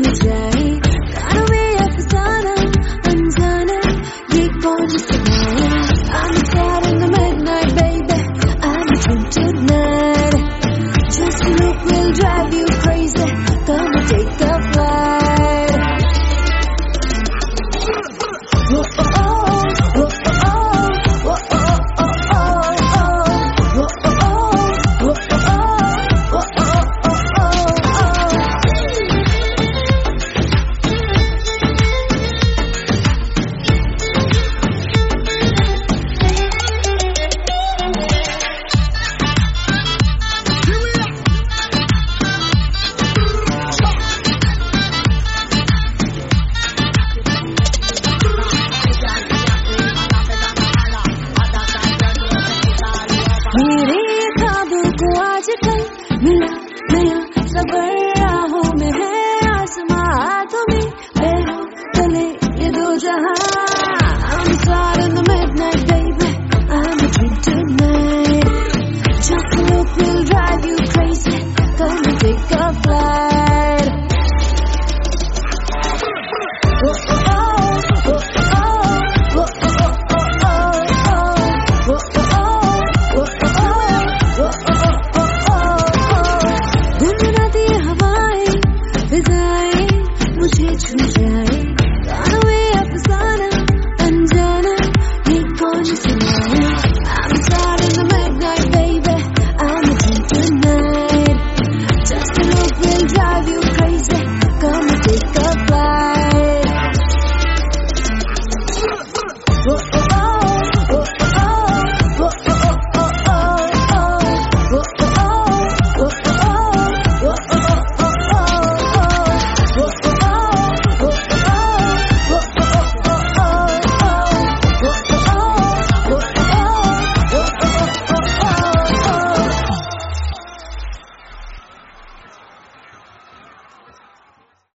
जाए कानों में अफसाना अनजाना ये कौन सुनाए I'm sad in the midnight baby I'm a dream tonight Just a look will drive you crazy Come and take a flight Whoa, oh, oh, whoa, oh, whoa, oh, oh, oh, oh, oh, whoa, oh, oh, मेरे ख्वाबों को आजकल मिला नया सबर राहों में है आसमां हाथों में पैरों तले ये दो जहां I'm sad in the midnight baby I'm a dream tonight Just a look will drive you crazy Come and take a flight oh, oh, oh, oh, oh, oh, गुनगुनाती हवाएं फिजाएं मुझे छू जाए